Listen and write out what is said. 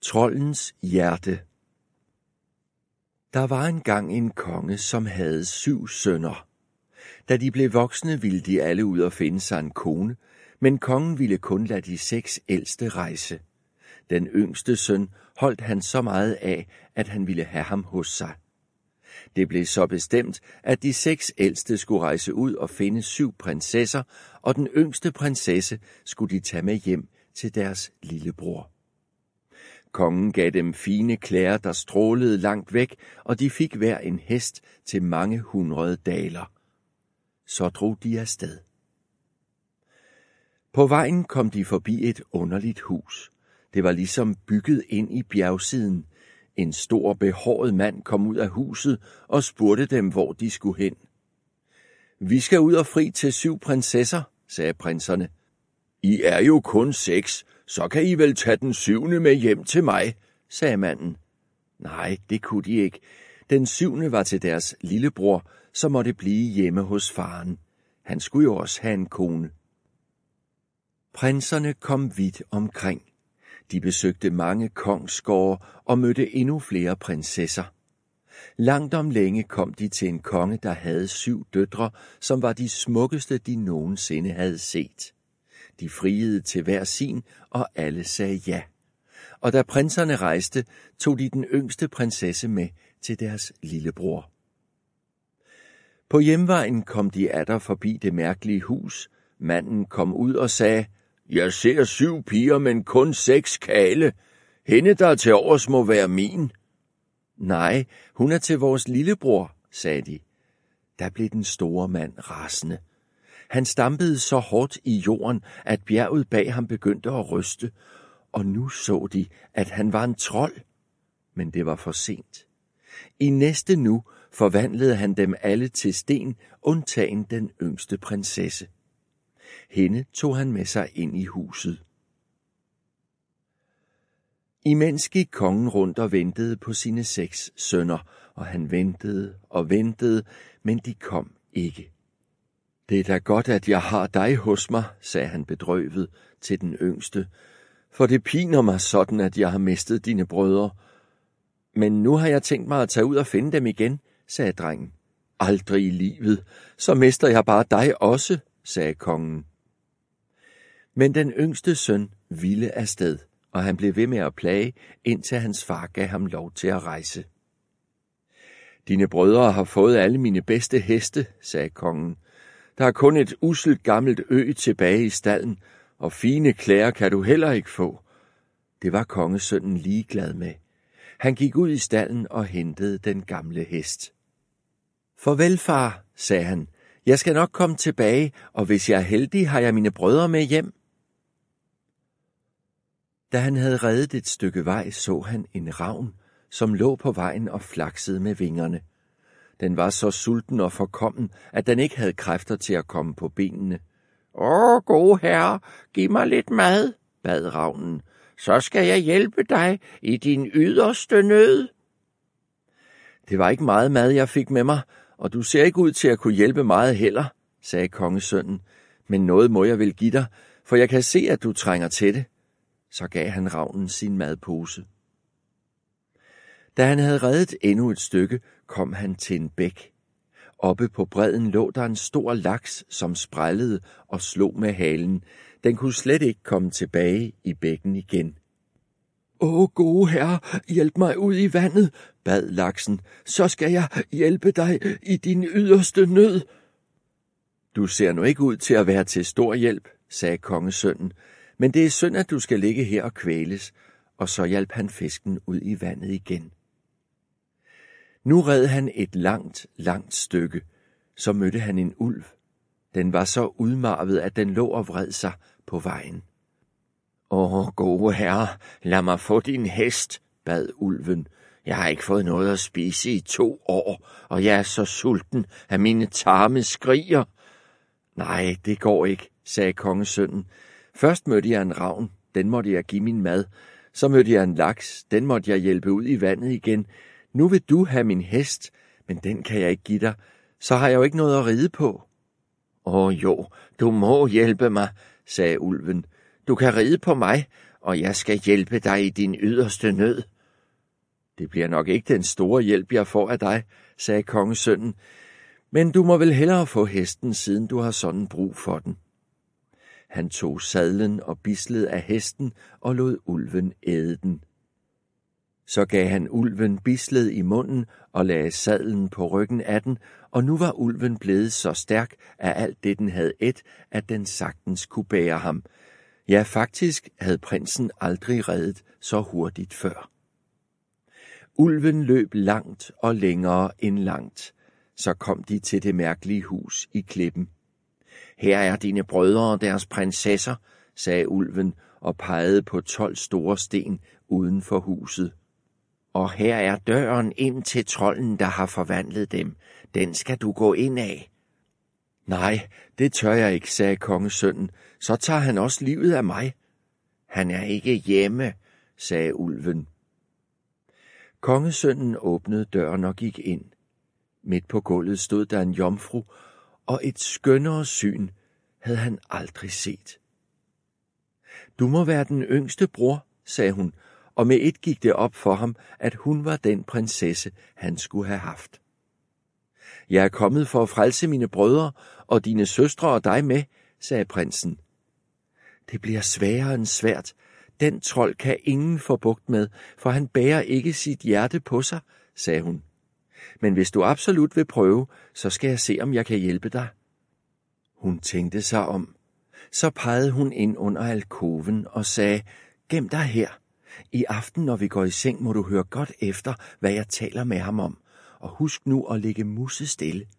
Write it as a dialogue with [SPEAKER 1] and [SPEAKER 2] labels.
[SPEAKER 1] Troldens hjerte. Der var engang en konge, som havde 7 sønner. Da de blev voksne, ville de alle ud og finde sig en kone, men kongen ville kun lade de 6 ældste rejse. Den yngste søn holdt han så meget af, at han ville have ham hos sig. Det blev så bestemt, at de 6 ældste skulle rejse ud og finde 7 prinsesser, og den yngste prinsesse skulle de tage med hjem til deres lillebror. Kongen gav dem fine klæder, der strålede langt væk, og de fik hver en hest til mange 100 daler. Så drog de afsted. På vejen kom de forbi et underligt hus. Det var ligesom bygget ind i bjergsiden. En stor behåret mand kom ud af huset og spurgte dem, hvor de skulle hen. Vi skal ud og fri til 7 prinsesser, sagde prinserne. I er jo kun 6, så kan I vel tage den 7. med hjem til mig, sagde manden. Nej, det kunne de ikke. Den 7. var til deres lillebror, så måtte blive hjemme hos faren. Han skulle jo også have en kone. Prinserne kom vidt omkring. De besøgte mange kongsgårde og mødte endnu flere prinsesser. Langt om længe kom de til en konge, der havde 7 døtre, som var de smukkeste, de nogensinde havde set. De friede til hver sin, og alle sagde ja. Og da prinserne rejste, tog de den yngste prinsesse med til deres lillebror. På hjemvejen kom de atter forbi det mærkelige hus. Manden kom ud og sagde, jeg ser 7 piger, men kun 6 kale. Hende, der er til overs, må være min. Nej, hun er til vores lillebror, sagde de. Der blev den store mand rasende. Han stampede så hårdt i jorden, at bjerget bag ham begyndte at ryste, og nu så de, at han var en trold. Men det var for sent. I næste nu forvandlede han dem alle til sten, undtagen den yngste prinsesse. Hende tog han med sig ind i huset. Imens gik kongen rundt og ventede på sine 6 sønner, og han ventede og ventede, men de kom ikke. Det er da godt, at jeg har dig hos mig, sagde han bedrøvet til den yngste, for det piner mig sådan, at jeg har mistet dine brødre. Men nu har jeg tænkt mig at tage ud og finde dem igen, sagde drengen. Aldrig i livet, så mister jeg bare dig også, sagde kongen. Men den yngste søn ville afsted, og han blev ved med at plage, indtil hans far gav ham lov til at rejse. Dine brødre har fået alle mine bedste heste, sagde kongen. Der er kun et usselt gammelt tilbage i stalden, og fine klæder kan du heller ikke få. Det var kongesønnen ligeglad med. Han gik ud i stalden og hentede den gamle hest. Farvel, far, sagde han. Jeg skal nok komme tilbage, og hvis jeg er heldig, har jeg mine brødre med hjem. Da han havde reddet et stykke vej, så han en ravn, som lå på vejen og flaksede med vingerne. Den var så sulten og forkommen, at den ikke havde kræfter til at komme på benene. Gode herre, giv mig lidt mad, bad ravnen. Så skal jeg hjælpe dig i din yderste nød. Det var ikke meget mad, jeg fik med mig, og du ser ikke ud til at kunne hjælpe meget heller, sagde kongesønnen. Men noget må jeg vel give dig, for jeg kan se, at du trænger til det. Så gav han ravnen sin madpose. Da han havde reddet endnu et stykke, kom han til en bæk. Oppe på bredden lå der en stor laks, som sprællede og slog med halen. Den kunne slet ikke komme tilbage i bækken igen. Gode herre, hjælp mig ud i vandet, bad laksen. Så skal jeg hjælpe dig i din yderste nød. Du ser nu ikke ud til at være til stor hjælp, sagde kongesønnen, men det er synd, at du skal ligge her og kvæles, og så hjalp han fisken ud i vandet igen. Nu red han et langt, langt stykke. Så mødte han en ulv. Den var så udmarvet, at den lå og vred sig på vejen. Gode herre, lad mig få din hest, bad ulven. Jeg har ikke fået noget at spise i 2 år, og jeg er så sulten, at mine tarme skriger. Nej, det går ikke, sagde kongesønnen. Først mødte jeg en ravn, den måtte jeg give min mad. Så mødte jeg en laks, den måtte jeg hjælpe ud i vandet igen. Nu vil du have min hest, men den kan jeg ikke give dig. Så har jeg jo ikke noget at ride på. Jo, du må hjælpe mig, sagde ulven. Du kan ride på mig, og jeg skal hjælpe dig i din yderste nød. Det bliver nok ikke den store hjælp, jeg får af dig, sagde kongesønnen, men du må vel hellere få hesten, siden du har sådan brug for den. Han tog sadlen og bislede af hesten og lod ulven æde den. Så gav han ulven bislet i munden og lagde sadlen på ryggen af den, og nu var ulven blevet så stærk af alt det, den havde ædt, at den sagtens kunne bære ham. Ja, faktisk havde prinsen aldrig reddet så hurtigt før. Ulven løb langt og længere end langt. Så kom de til det mærkelige hus i klippen. Her er dine brødre og deres prinsesser, sagde ulven og pegede på 12 store sten uden for huset. Og her er døren ind til trolden, der har forvandlet dem. Den skal du gå ind af. Nej, det tør jeg ikke, sagde kongesønnen. Så tager han også livet af mig. Han er ikke hjemme, sagde ulven. Kongesønnen åbnede døren og gik ind. Midt på gulvet stod der en jomfru, og et skønnere syn havde han aldrig set. Du må være den yngste bror, sagde hun, og med et gik det op for ham, at hun var den prinsesse, han skulle have haft. Jeg er kommet for at frelse mine brødre og dine søstre og dig med, sagde prinsen. Det bliver sværere end svært. Den trold kan ingen få bugt med, for han bærer ikke sit hjerte på sig, sagde hun. Men hvis du absolut vil prøve, så skal jeg se, om jeg kan hjælpe dig. Hun tænkte sig om. Så pegede hun ind under alkoven og sagde, gem dig her. I aften, når vi går i seng, må du høre godt efter, hvad jeg taler med ham om. Og husk nu at ligge musestille.